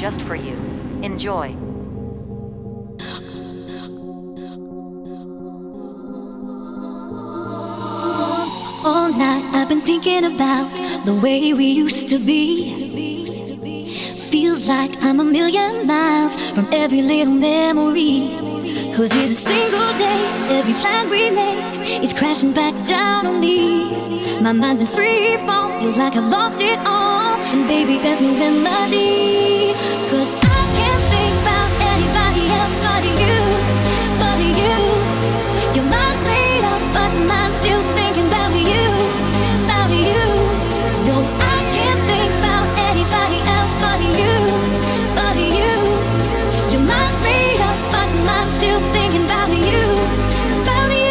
just for you. Enjoy. All night I've been thinking about the way we used to be. Feels like I'm a million miles from every little memory. Cause in a single day, every plan we made is crashing back down on me. My mind's in free fall, feels like I've lost it all. And baby, there's no remedy. Cause I can't think about anybody else but you, but you. Your mind's made up, but mine's still thinking about you, about you. No, I can't think about anybody else but you, but you. Your mind's made up, but mine's still thinking about you, about you.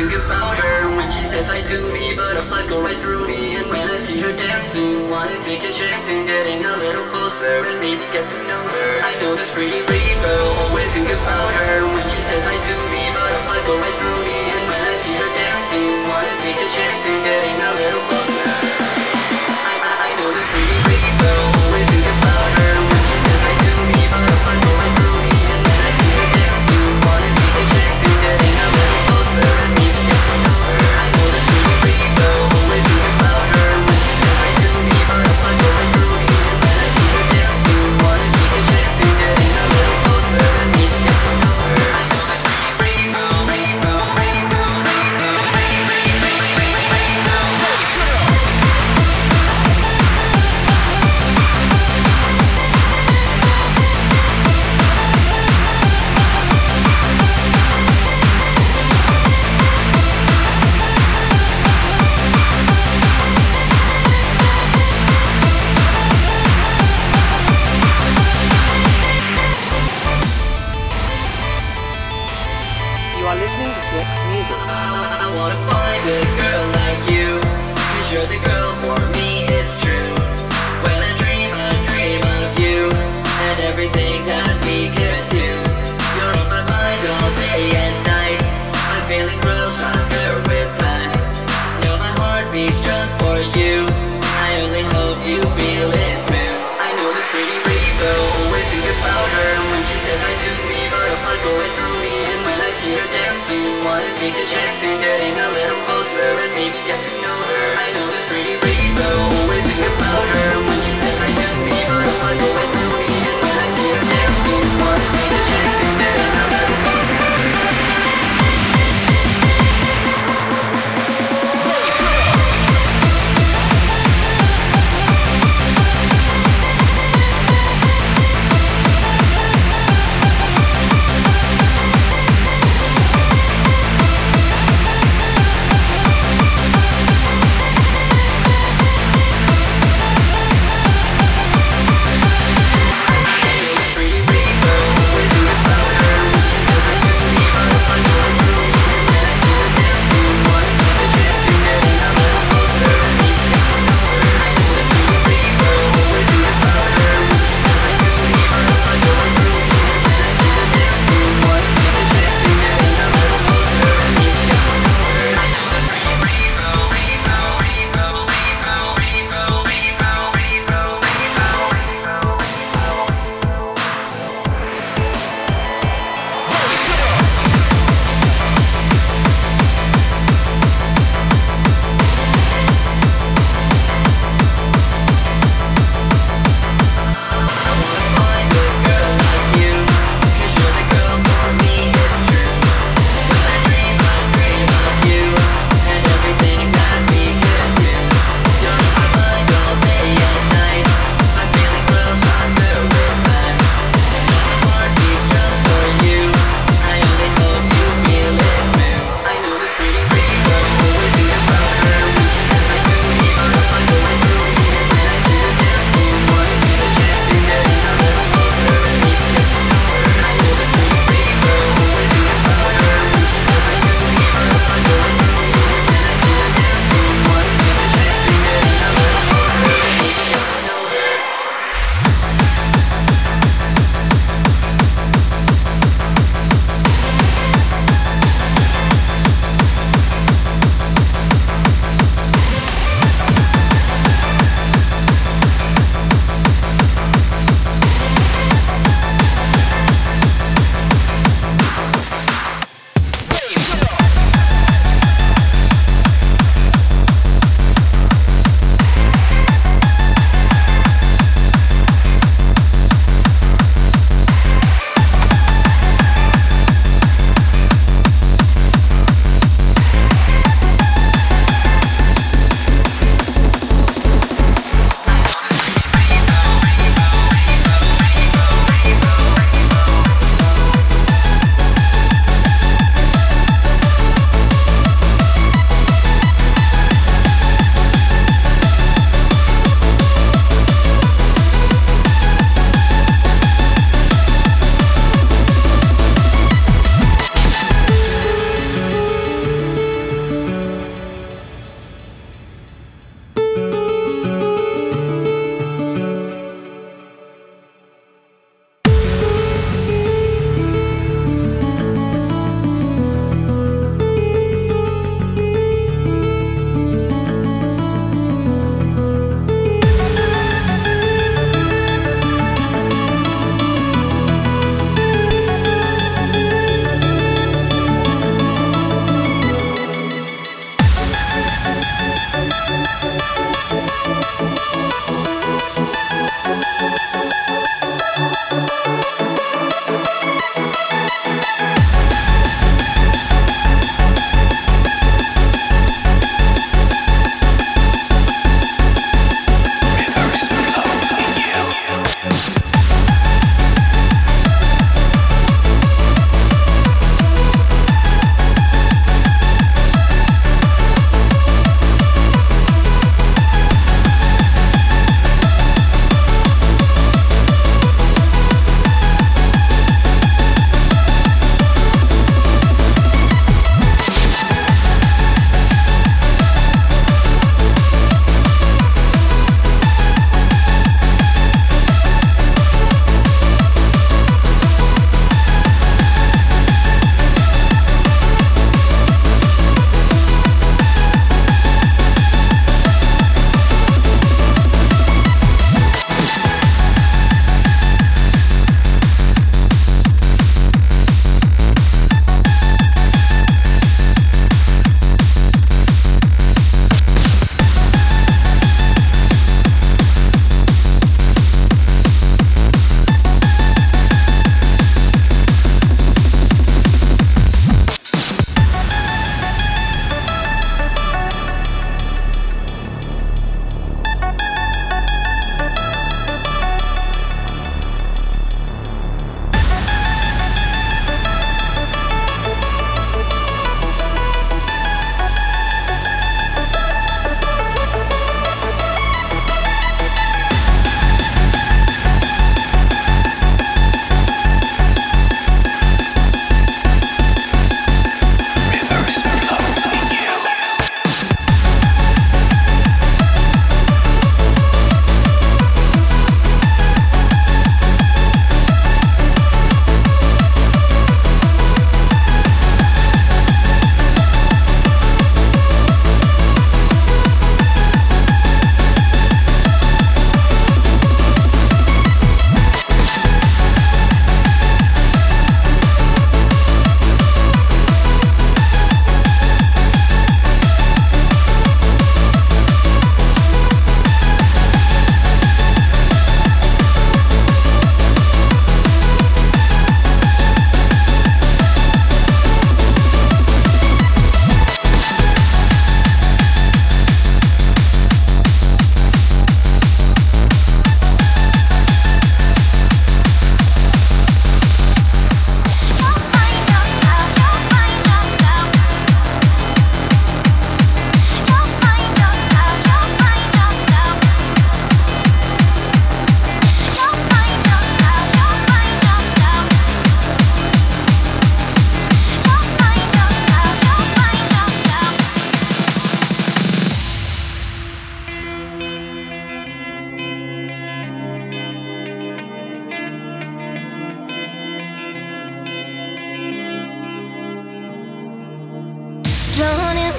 think about her when she says I do me. Butterflies go right through me. And when I see her dancing, wanna take a chance in getting a little closer and maybe get to know her. I know this pretty girl, always think about her when she says I do me. Butterflies go right through me. And when I see her dancing, wanna take a chance in getting a little closer. I know this pretty girl, always think about her when she says I do me. Butterflies go right through me. And when I see her dancing, wanna take a chance in getting a little closer and maybe get to know her. I know this pretty girl, always think about her when she says I do me. Butterflies go right through me. And when I see her dancing, wanna take a chance in getting a little closer and maybe get to know her. I know this pretty girl, You are listening to Slick's music. I wanna find a girl like you, 'cause you're the girl for me, it's true. When I dream of you, and everything that we can do. You're on my mind all day and night. My feelings grow stronger with time. Know my heart beats just for you. I only hope you feel it too. I know this pretty girl, always think about her when she says I do me. Butterflies going through me. And when I see her dancing, wanna take a chance in getting a little closer and maybe get to know her. I know this pretty girl, always think about her when she says I do me. Butterflies going through me. And when I see her dancing, wanna take a chance in getting a little closer.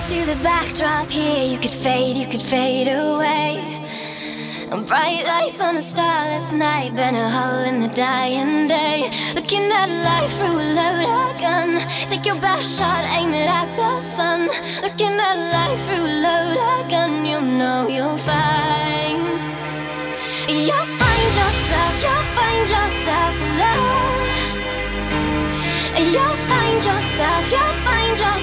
to the backdrop here. You could fade away. Bright lights on a starless night, burn a hole in the dying day. Looking at life through a loaded gun. Take your best shot, aim it at the sun. Looking at life through a loaded gun. You know you'll find yourself alone. You'll find yourself